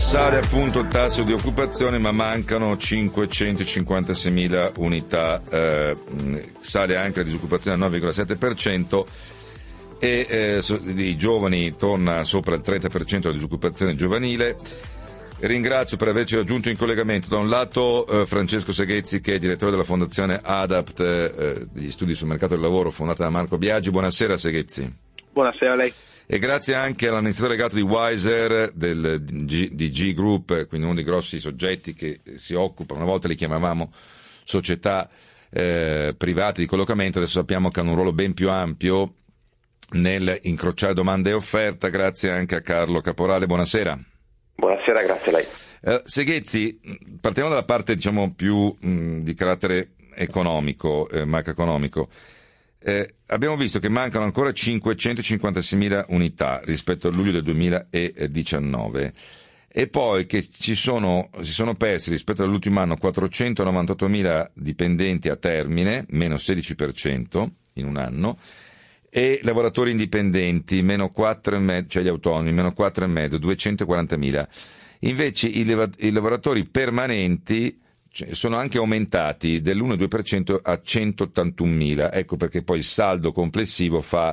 Sale appunto il tasso di occupazione, ma mancano 556.000 unità, sale anche la disoccupazione al 9,7% e i giovani torna sopra il 30% la disoccupazione giovanile. Ringrazio per averci raggiunto in collegamento da un lato Francesco Seghezzi, che è direttore della fondazione ADAPT, degli studi sul mercato del lavoro, fondata da Marco Biagi. Buonasera Seghezzi. Buonasera a lei. E grazie anche all'amministratore delegato di Wiser, di G Group, quindi uno dei grossi soggetti che si occupa, una volta li chiamavamo società private di collocamento, adesso sappiamo che hanno un ruolo ben più ampio nel incrociare domanda e offerta. Grazie anche a Carlo Caporale, buonasera. Buonasera, grazie a lei. Seghezzi, partiamo dalla parte diciamo più di carattere economico, macroeconomico. Abbiamo visto che mancano ancora 556.000 unità rispetto a luglio del 2019 e poi che si sono persi rispetto all'ultimo anno 498.000 dipendenti a termine, meno 16% in un anno, e lavoratori indipendenti, meno 4,5%, cioè gli autonomi, meno 4,5%, 240.000. Invece i lavoratori permanenti sono anche aumentati dell'1,2% a 181.000, ecco perché poi il saldo complessivo fa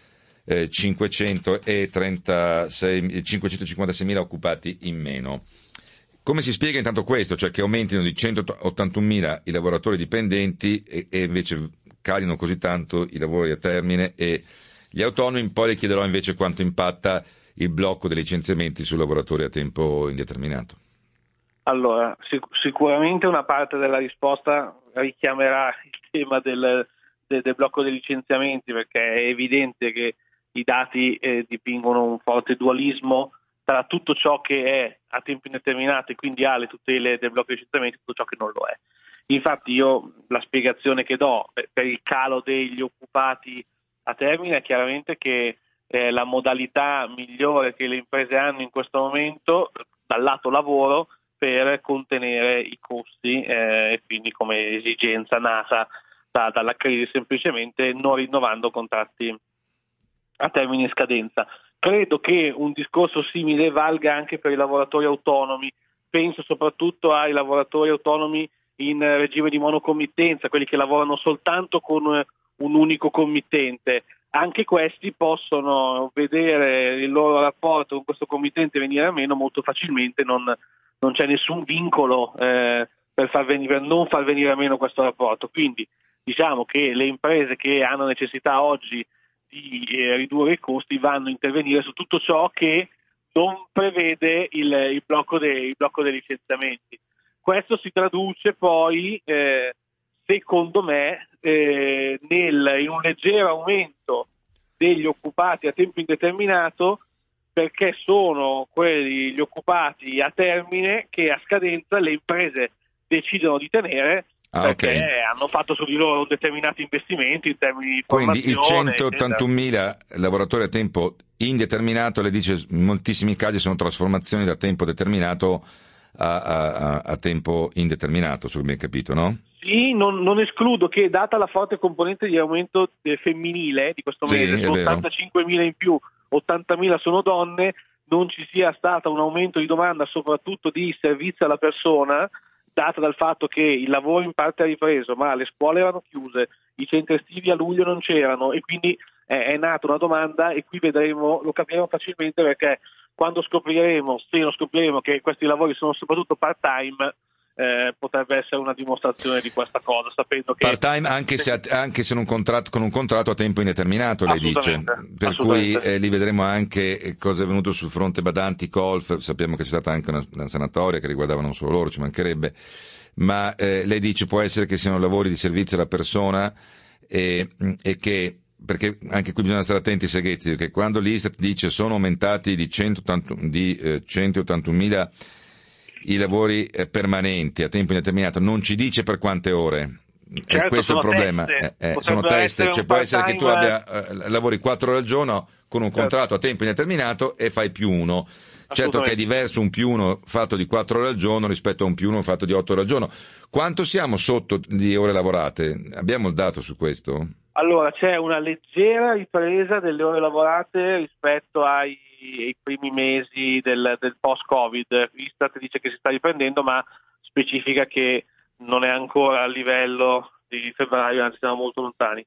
556.000 occupati in meno. Come si spiega intanto questo? Cioè che aumentino di 181.000 i lavoratori dipendenti e invece calino così tanto i lavori a termine e gli autonomi. Poi le chiederò invece quanto impatta il blocco dei licenziamenti sui lavoratori a tempo indeterminato. Allora, sicuramente una parte della risposta richiamerà il tema del blocco dei licenziamenti, perché è evidente che i dati dipingono un forte dualismo tra tutto ciò che è a tempo indeterminato e quindi ha le tutele del blocco dei licenziamenti e tutto ciò che non lo è. Infatti io la spiegazione che do per il calo degli occupati a termine è chiaramente che la modalità migliore che le imprese hanno in questo momento dal lato lavoro per contenere i costi e quindi come esigenza nata dalla crisi, semplicemente non rinnovando contratti a termine in scadenza. Credo che un discorso simile valga anche per i lavoratori autonomi. Penso soprattutto ai lavoratori autonomi in regime di monocommittenza, quelli che lavorano soltanto con un unico committente. Anche questi possono vedere il loro rapporto con questo committente venire a meno molto facilmente, non c'è nessun vincolo per non far venire a meno questo rapporto. Quindi diciamo che le imprese che hanno necessità oggi di ridurre i costi vanno a intervenire su tutto ciò che non prevede il blocco dei licenziamenti. Questo si traduce poi, secondo me, in un leggero aumento degli occupati a tempo indeterminato, perché sono quelli gli occupati a termine che a scadenza le imprese decidono di tenere perché hanno fatto su di loro determinati investimenti in termini di formazione. Quindi i 181.000 lavoratori a tempo indeterminato, le dice, in moltissimi casi sono trasformazioni da tempo determinato a tempo indeterminato, se ho ben capito, no? Sì, non escludo che, data la forte componente di aumento femminile di questo mese, sono 85.000 in più, 80.000 sono donne, non ci sia stato un aumento di domanda soprattutto di servizio alla persona, data dal fatto che il lavoro in parte ha ripreso, ma le scuole erano chiuse, i centri estivi a luglio non c'erano e quindi è nata una domanda, e qui lo capiremo facilmente, perché quando se non scopriremo che questi lavori sono soprattutto part-time, potrebbe essere una dimostrazione di questa cosa, sapendo che part-time anche se con un contratto a tempo indeterminato, lei dice, per cui lì vedremo anche cosa è venuto sul fronte badanti colf. Sappiamo che c'è stata anche una sanatoria che riguardava non solo loro, ci mancherebbe, ma lei dice può essere che siano lavori di servizio alla persona e che, perché anche qui bisogna stare attenti, Seghezzi, perché quando l'Istat dice sono aumentati di 181.000 i lavori permanenti a tempo indeterminato, non ci dice per quante ore. Certo, questo è il problema. Sono test, cioè può essere che tu lavori 4 ore al giorno con un contratto a tempo indeterminato e fai più uno. Certo che è diverso un più uno fatto di 4 ore al giorno rispetto a un più uno fatto di 8 ore al giorno. Quanto siamo sotto di ore lavorate? Abbiamo il dato su questo? Allora, c'è una leggera ripresa delle ore lavorate rispetto ai i primi mesi del post-Covid. Istat dice che si sta riprendendo, ma specifica che non è ancora a livello di febbraio, anzi siamo molto lontani.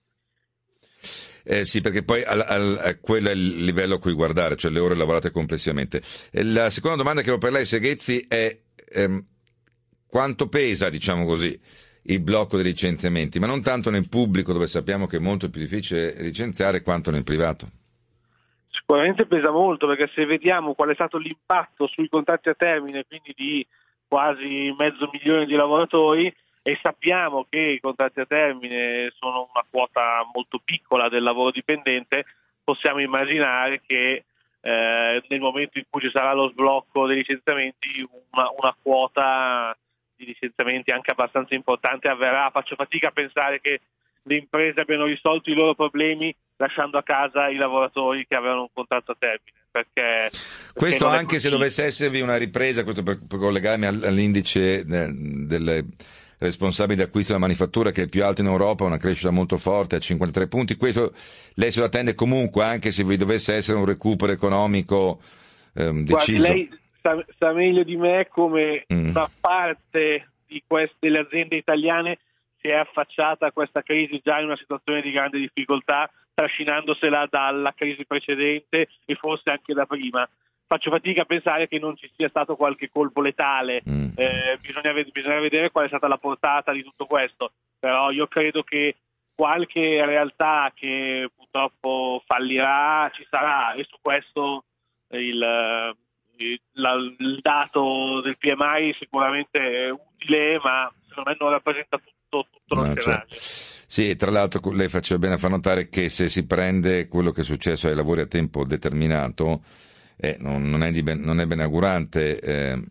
Sì, perché poi quello è il livello a cui guardare, cioè le ore lavorate complessivamente. La seconda domanda che ho per lei, Seghezzi, è quanto pesa, diciamo così, il blocco dei licenziamenti, ma non tanto nel pubblico, dove sappiamo che è molto più difficile licenziare, quanto nel privato? Sicuramente pesa molto, perché se vediamo qual è stato l'impatto sui contratti a termine, quindi di quasi 500.000 di lavoratori, e sappiamo che i contratti a termine sono una quota molto piccola del lavoro dipendente, possiamo immaginare che nel momento in cui ci sarà lo sblocco dei licenziamenti, una quota di licenziamenti anche abbastanza importante avverrà. Faccio fatica a pensare che le imprese abbiano risolto i loro problemi lasciando a casa i lavoratori che avevano un contratto a termine. Perché questo anche se dovesse esservi una ripresa, questo per collegarmi all'indice delle responsabili di acquisto della manifattura, che è il più alto in Europa, una crescita molto forte a 53 punti, questo lei se lo attende comunque, anche se vi dovesse essere un recupero economico deciso? Guardi, lei sa meglio di me come una parte di delle aziende italiane si è affacciata a questa crisi già in una situazione di grande difficoltà, trascinandosela dalla crisi precedente e forse anche da prima. Faccio fatica a pensare che non ci sia stato qualche colpo letale. Bisogna vedere qual è stata la portata di tutto questo, però io credo che qualche realtà che purtroppo fallirà ci sarà, e su questo il dato del PMI sicuramente è utile, ma secondo me non rappresenta tutto lo scenario. Certo. Sì, tra l'altro lei faceva bene a far notare che se si prende quello che è successo ai lavori a tempo determinato, non è benaugurante,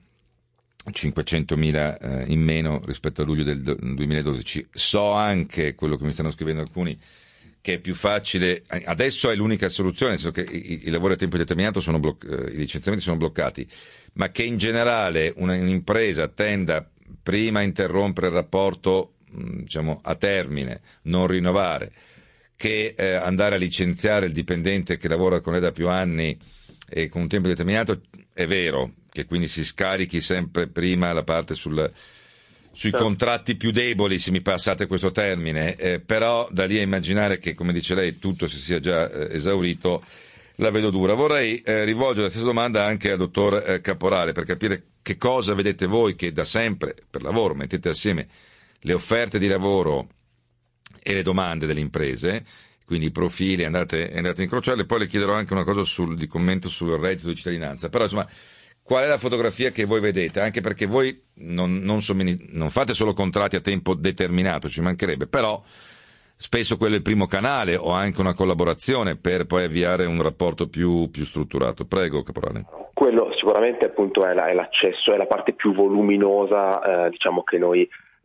500.000 in meno rispetto a luglio del 2012. So anche, quello che mi stanno scrivendo alcuni, che è più facile, adesso è l'unica soluzione, nel senso che i lavori a tempo determinato i licenziamenti sono bloccati, ma che in generale un'impresa tenda prima a interrompere il rapporto, diciamo, a termine, non rinnovare, che andare a licenziare il dipendente che lavora con lei da più anni e con un tempo determinato. È vero che quindi si scarichi sempre prima la parte sui contratti più deboli, se mi passate questo termine, però da lì a immaginare che, come dice lei, tutto si sia già esaurito, la vedo dura. Vorrei rivolgere la stessa domanda anche al dottor Caporale, per capire che cosa vedete voi, che da sempre per lavoro mettete assieme le offerte di lavoro e le domande delle imprese, quindi i profili, andate a incrociarle. Poi le chiederò anche una cosa di commento sul reddito di cittadinanza, però insomma, qual è la fotografia che voi vedete? Anche perché voi non fate solo contratti a tempo determinato, ci mancherebbe, però spesso quello è il primo canale, o anche una collaborazione per poi avviare un rapporto più strutturato. Prego, Caporale. Quello sicuramente appunto è l'accesso, è la parte più voluminosa, diciamo, che noi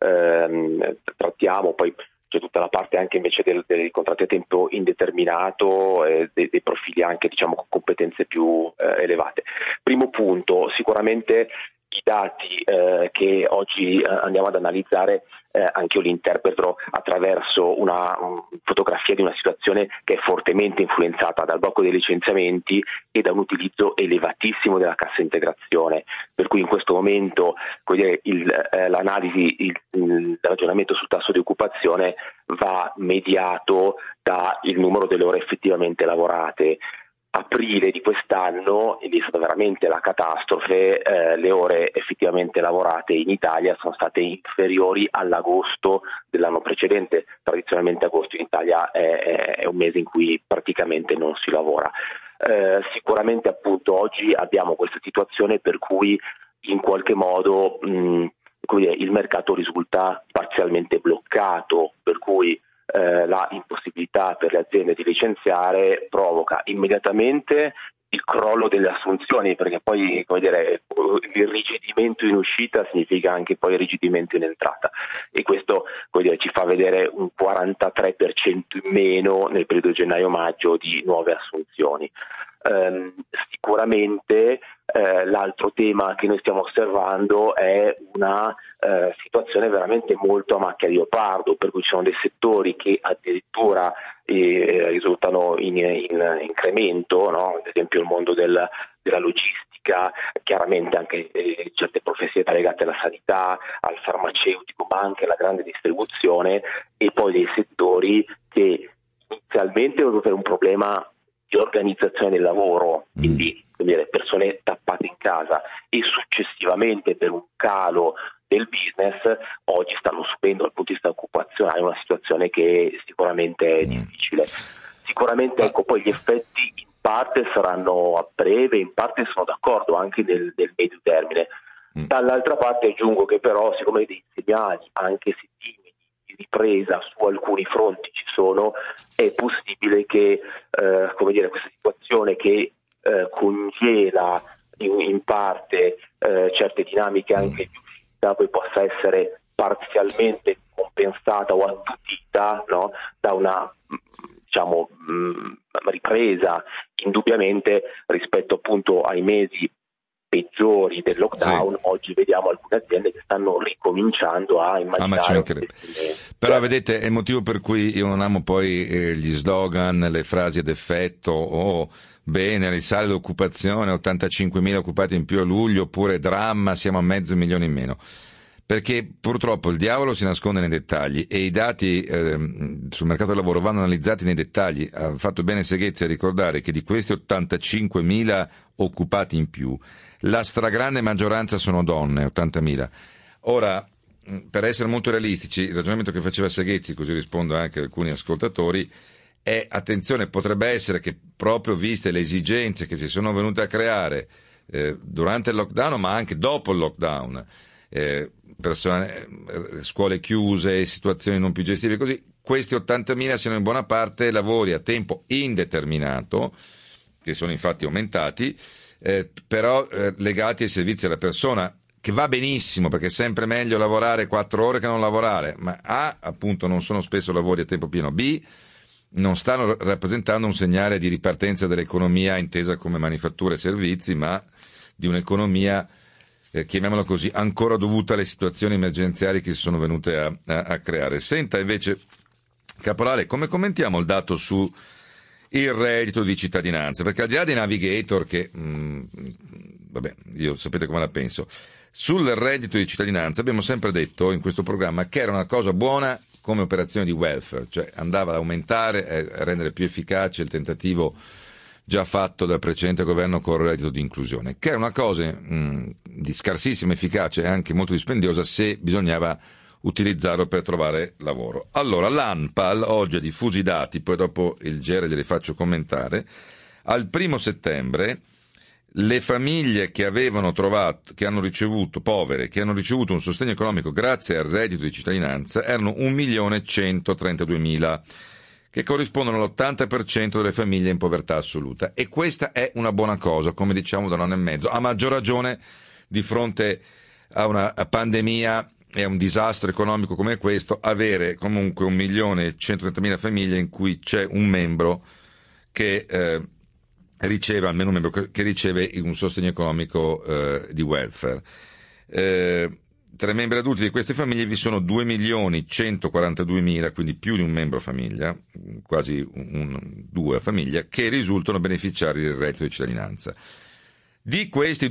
trattiamo. Poi c'è tutta la parte anche invece dei contratti a tempo indeterminato, dei profili anche, diciamo, con competenze più elevate. Primo punto, sicuramente i dati che oggi andiamo ad analizzare, anche io li interpreto attraverso una fotografia di una situazione che è fortemente influenzata dal blocco dei licenziamenti e da un utilizzo elevatissimo della cassa integrazione, per cui in questo momento, come dire, l'analisi, il ragionamento sul tasso di occupazione va mediato dal numero delle ore effettivamente lavorate. Aprile di quest'anno è stata veramente la catastrofe, le ore effettivamente lavorate in Italia sono state inferiori all'agosto dell'anno precedente. Tradizionalmente agosto in Italia è un mese in cui praticamente non si lavora. Sicuramente appunto oggi abbiamo questa situazione per cui in qualche modo il mercato risulta parzialmente bloccato, per cui la impossibilità per le aziende di licenziare provoca immediatamente il crollo delle assunzioni, perché poi, come dire, il rigidimento in uscita significa anche poi irrigidimento in entrata, e questo, come dire, ci fa vedere un 43% in meno nel periodo gennaio-maggio di nuove assunzioni. Sicuramente l'altro tema che noi stiamo osservando è una situazione veramente molto a macchia di leopardo, per cui ci sono dei settori che addirittura risultano in incremento, no? Ad esempio il mondo della logistica, chiaramente anche certe professionalità legate alla sanità, al farmaceutico, ma anche alla grande distribuzione, e poi dei settori che inizialmente per un problema di organizzazione del lavoro, quindi persone tappate in casa, e successivamente per un calo del business, oggi stanno subendo dal punto di vista occupazionale una situazione che sicuramente è difficile. Sicuramente ecco, poi gli effetti in parte saranno a breve, in parte sono d'accordo anche nel medio termine. Dall'altra parte aggiungo che però, siccome dei segnali, anche se timidi, di ripresa su alcuni fronti ci sono, è possibile che questa situazione che congela in parte certe dinamiche anche di uscita poi possa essere parzialmente compensata o attutita, no? Da una ripresa indubbiamente rispetto appunto ai mesi peggiori del lockdown. Sì. Oggi vediamo alcune aziende che stanno ricominciando a immaginare però vedete, è il motivo per cui io non amo poi gli slogan, le frasi ad effetto bene, risale l'occupazione, 85.000 occupati in più a luglio, oppure dramma, siamo a 500.000 in meno. Perché purtroppo il diavolo si nasconde nei dettagli e i dati sul mercato del lavoro vanno analizzati nei dettagli. Ha fatto bene Seghezzi a ricordare che di questi 85.000 occupati in più, la stragrande maggioranza sono donne, 80.000. Ora, per essere molto realistici, il ragionamento che faceva Seghezzi, così rispondo anche ad alcuni ascoltatori, è, attenzione, potrebbe essere che proprio viste le esigenze che si sono venute a creare durante il lockdown, ma anche dopo il lockdown, scuole chiuse, situazioni non più gestibili, così, questi 80.000 siano in buona parte lavori a tempo indeterminato, che sono infatti aumentati, però legati ai servizi alla persona, che va benissimo, perché è sempre meglio lavorare 4 ore che non lavorare, ma A, appunto, non sono spesso lavori a tempo pieno, B, non stanno rappresentando un segnale di ripartenza dell'economia intesa come manifatture e servizi, ma di un'economia, chiamiamola così, ancora dovuta alle situazioni emergenziali che si sono venute a creare. Senta invece, Caporale, come commentiamo il dato su il reddito di cittadinanza? Perché al di là dei navigator che, io sapete come la penso, sul reddito di cittadinanza abbiamo sempre detto in questo programma che era una cosa buona come operazione di welfare, cioè andava ad aumentare e a rendere più efficace il tentativo già fatto dal precedente governo con il reddito di inclusione, che è una cosa di scarsissima efficacia e anche molto dispendiosa se bisognava utilizzarlo per trovare lavoro. Allora, l'ANPAL oggi ha diffuso i dati, poi dopo il GR glieli faccio commentare. Al 1° settembre le famiglie che hanno ricevuto un sostegno economico grazie al reddito di cittadinanza erano 1.132.000, che corrispondono all'80% delle famiglie in povertà assoluta. E questa è una buona cosa, come diciamo da un anno e mezzo, a maggior ragione di fronte a una pandemia e a un disastro economico come questo, avere comunque 1.130.000 famiglie in cui c'è un membro che riceve, almeno un membro che riceve un sostegno economico di welfare. Tra i membri adulti di queste famiglie vi sono 2.142.000, quindi più di un membro famiglia, quasi due a famiglia, che risultano beneficiari del reddito di cittadinanza. Di questi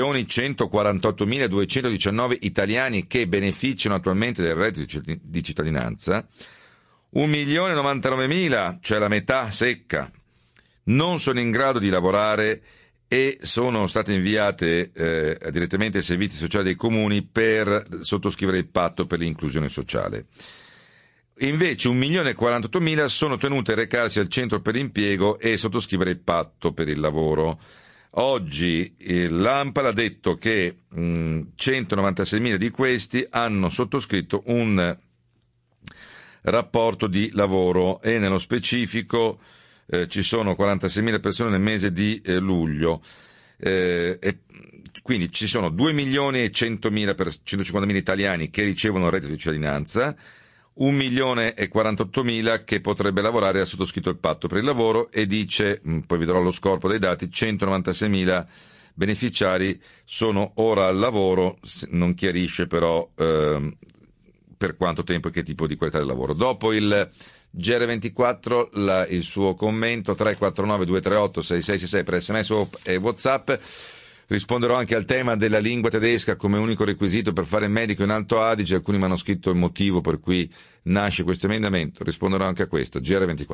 2.148.219 italiani che beneficiano attualmente del reddito di cittadinanza, 1.099.000, cioè la metà secca, non sono in grado di lavorare e sono state inviate direttamente ai servizi sociali dei comuni per sottoscrivere il patto per l'inclusione sociale. Invece 1.048.000 sono tenute a recarsi al centro per l'impiego e sottoscrivere il patto per il lavoro. Oggi l'ANPAL ha detto che 196.000 di questi hanno sottoscritto un rapporto di lavoro e nello specifico ci sono 46.000 persone nel mese di luglio, e quindi ci sono 2.150.000 italiani che ricevono il reddito di cittadinanza, 1.048.000 che potrebbe lavorare, ha sottoscritto il patto per il lavoro e dice, poi vi darò lo scorpo dei dati, 196.000 beneficiari sono ora al lavoro, non chiarisce però per quanto tempo e che tipo di qualità del lavoro. Dopo il GR24 il suo commento 349 238 6666 per SMS e WhatsApp. Risponderò anche al tema della lingua tedesca come unico requisito per fare medico in Alto Adige. Alcuni mi hanno scritto il motivo per cui nasce questo emendamento. Risponderò anche a questo. GR24.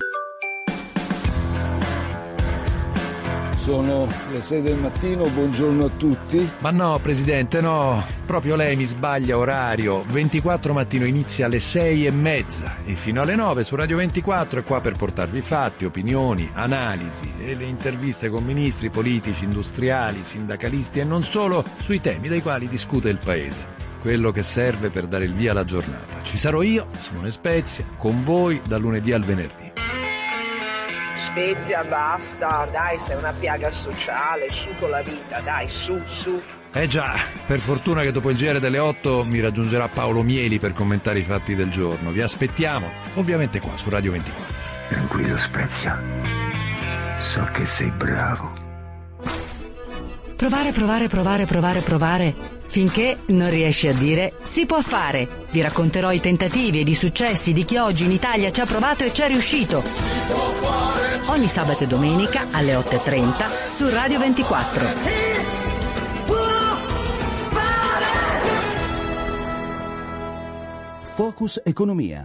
Sono le 6 del mattino, buongiorno a tutti. Ma no, Presidente, no, proprio lei mi sbaglia orario. 24 mattino inizia alle 6:30 e fino alle 9 su Radio 24 è qua per portarvi fatti, opinioni, analisi e le interviste con ministri, politici, industriali, sindacalisti e non solo sui temi dei quali discute il Paese. Quello che serve per dare il via alla giornata. Ci sarò io, Simone Spezia, con voi dal lunedì al venerdì. Spezia, basta, dai, sei una piaga sociale, su con la vita, dai, su. Già, per fortuna che dopo il GR delle 8 mi raggiungerà Paolo Mieli per commentare i fatti del giorno. Vi aspettiamo, ovviamente qua su Radio 24. Tranquillo Spezia, so che sei bravo. Provare, finché non riesci a dire si può fare. Vi racconterò i tentativi ed i successi di chi oggi in Italia ci ha provato e ci è riuscito. Ogni sabato e domenica alle 8:30 su Radio 24. Focus Economia.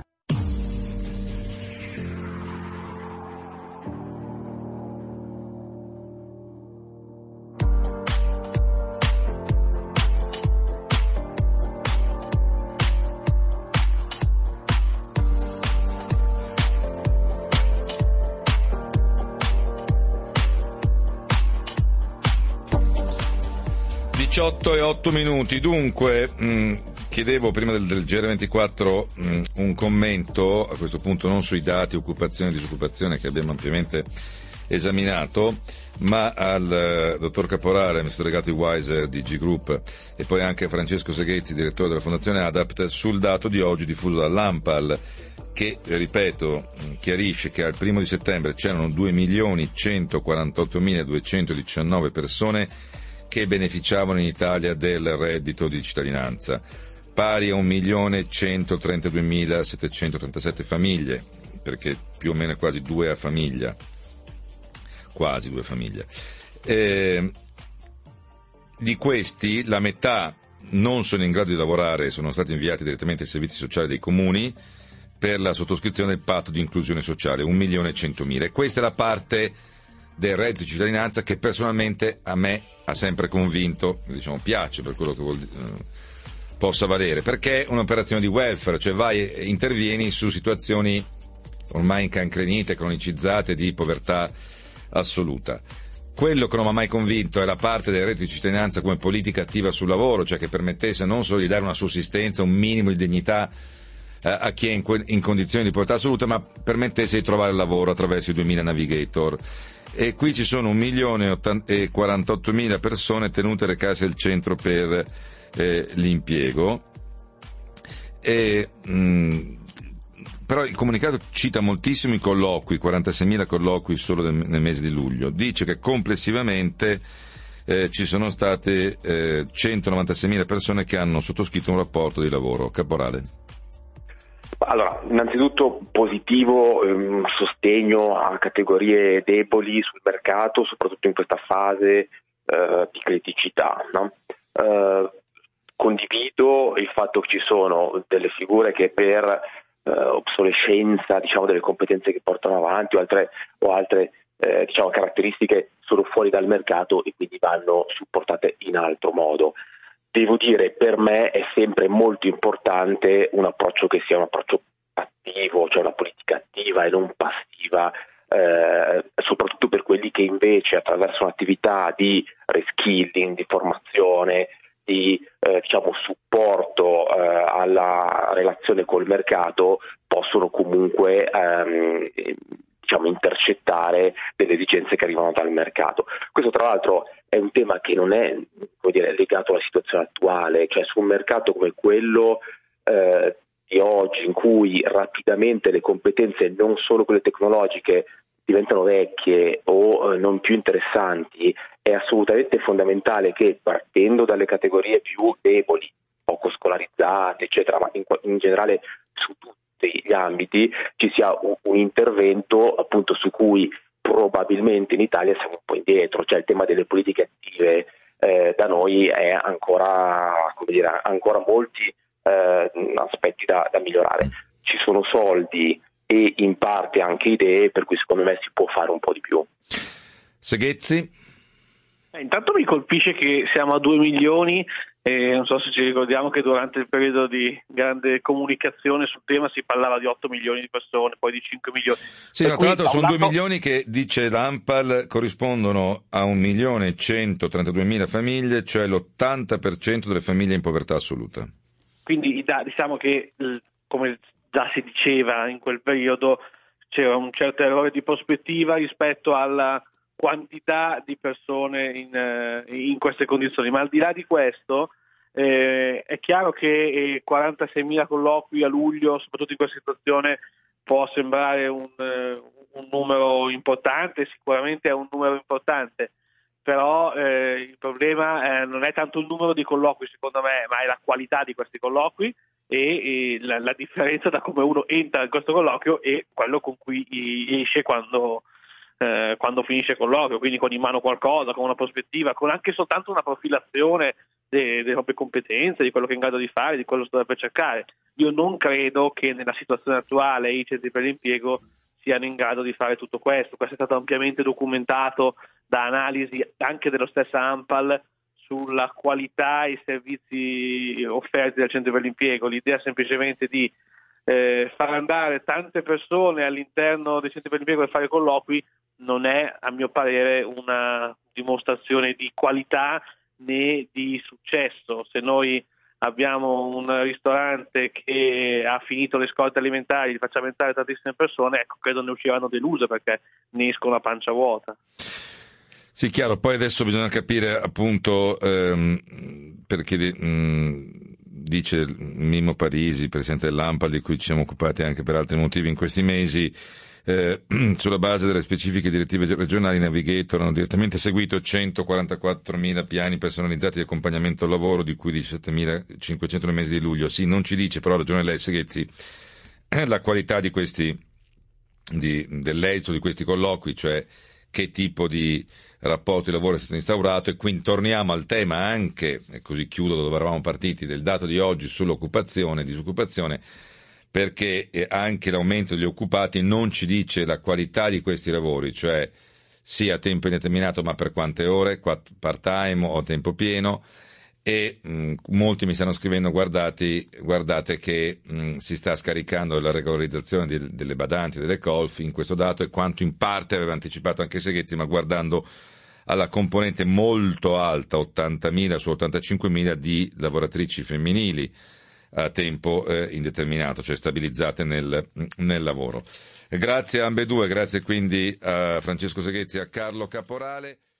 e 8 minuti. Dunque, chiedevo prima del GR24 un commento, a questo punto non sui dati occupazione e disoccupazione che abbiamo ampiamente esaminato, ma al dottor Caporale, amministratore delegato di Wiser di G Group, e poi anche a Francesco Seghezzi, direttore della Fondazione Adapt, sul dato di oggi diffuso dall'ANPAL, che, ripeto, chiarisce che al 1 settembre c'erano 2.148.219 persone che beneficiavano in Italia del reddito di cittadinanza, pari a 1.132.737 famiglie, perché più o meno è quasi due a famiglia, quasi due famiglie. Di questi la metà non sono in grado di lavorare e sono stati inviati direttamente ai servizi sociali dei comuni per la sottoscrizione del patto di inclusione sociale, 1.100.000. E questa è la parte del reddito di cittadinanza che personalmente a me ha sempre convinto, piace per quello che possa valere, perché è un'operazione di welfare, cioè vai e intervieni su situazioni ormai incancrenite, cronicizzate di povertà assoluta. Quello che non mi ha mai convinto è la parte del reddito di cittadinanza come politica attiva sul lavoro, cioè che permettesse non solo di dare una sussistenza, un minimo di dignità a chi è in condizioni di povertà assoluta, ma permettesse di trovare lavoro attraverso i 2.000 navigator. E qui ci sono 1.048.000 persone tenute a recarsi al centro per l'impiego. Però il comunicato cita moltissimi colloqui, 46.000 colloqui solo nel mese di luglio. Dice che complessivamente ci sono state 196.000 persone che hanno sottoscritto un rapporto di lavoro. Caporale. Allora, innanzitutto positivo sostegno a categorie deboli sul mercato, soprattutto in questa fase di criticità, no? Condivido il fatto che ci sono delle figure che per obsolescenza, delle competenze che portano avanti o altre caratteristiche sono fuori dal mercato e quindi vanno supportate in altro modo. Devo dire, per me è sempre molto importante un approccio che sia un approccio attivo, cioè una politica attiva e non passiva, soprattutto per quelli che invece attraverso un'attività di reskilling, di formazione, di supporto alla relazione col mercato possono comunque intercettare delle esigenze che arrivano dal mercato. Questo tra l'altro è un tema che non è legato alla situazione attuale, cioè su un mercato come quello di oggi in cui rapidamente le competenze non solo quelle tecnologiche diventano vecchie o non più interessanti, è assolutamente fondamentale che partendo dalle categorie più deboli, poco scolarizzate eccetera, ma in generale su tutte gli ambiti ci sia un intervento appunto su cui probabilmente in Italia siamo un po' indietro, cioè il tema delle politiche attive da noi è ancora molti aspetti da migliorare. Ci sono soldi e in parte anche idee, per cui secondo me si può fare un po' di più. Seghezzi? Intanto mi colpisce che siamo a 2 milioni e non so se ci ricordiamo che durante il periodo di grande comunicazione sul tema si parlava di 8 milioni di persone, poi di 5 milioni. Sì, tra l'altro sono 2 milioni che, dice l'ANPAL, corrispondono a 1.132.000 famiglie, cioè l'80% delle famiglie in povertà assoluta. Quindi diciamo che, come già si diceva in quel periodo, c'era un certo errore di prospettiva rispetto alla quantità di persone in queste condizioni, ma al di là di questo è chiaro che 46.000 colloqui a luglio, soprattutto in questa situazione, può sembrare un numero importante, sicuramente è un numero importante, però il problema non è tanto il numero di colloqui, secondo me, ma è la qualità di questi colloqui e la differenza da come uno entra in questo colloquio e quello con cui esce quando finisce il colloquio, quindi con in mano qualcosa, con una prospettiva, con anche soltanto una profilazione delle proprie competenze, di quello che è in grado di fare, di quello che dovrebbe cercare. Io non credo che nella situazione attuale i centri per l'impiego siano in grado di fare tutto questo. Questo è stato ampiamente documentato da analisi anche dello stesso ANPAL sulla qualità e i servizi offerti dal centro per l'impiego. L'idea semplicemente di far andare tante persone all'interno dei centri per l'impiego per fare colloqui non è, a mio parere, una dimostrazione di qualità né di successo. Se noi abbiamo un ristorante che ha finito le scorte alimentari, gli facciamo entrare tantissime persone, ecco, credo ne usciranno deluse perché ne escono a pancia vuota. Sì, chiaro, poi adesso bisogna capire appunto perché dice Mimmo Parisi, presidente dell'ANPAL, di cui ci siamo occupati anche per altri motivi in questi mesi, sulla base delle specifiche direttive regionali, i Navigator hanno direttamente seguito 144.000 piani personalizzati di accompagnamento al lavoro, di cui 17.500 nel mese di luglio. Sì, non ci dice, però ha ragione lei, Seghezzi, la qualità di dell'esito di questi colloqui, cioè che tipo di rapporto di lavoro è stato instaurato, e quindi torniamo al tema anche, e così chiudo dove eravamo partiti, del dato di oggi sull'occupazione e disoccupazione, perché anche l'aumento degli occupati non ci dice la qualità di questi lavori, cioè sia a tempo indeterminato ma per quante ore, part-time o a tempo pieno, e molti mi stanno scrivendo guardate che si sta scaricando la regolarizzazione delle badanti, delle colf in questo dato, e quanto in parte aveva anticipato anche Seghezzi, ma guardando alla componente molto alta, 80.000 su 85.000 di lavoratrici femminili a tempo indeterminato, cioè stabilizzate nel lavoro. Grazie a ambedue, grazie quindi a Francesco Seghezzi e a Carlo Caporale.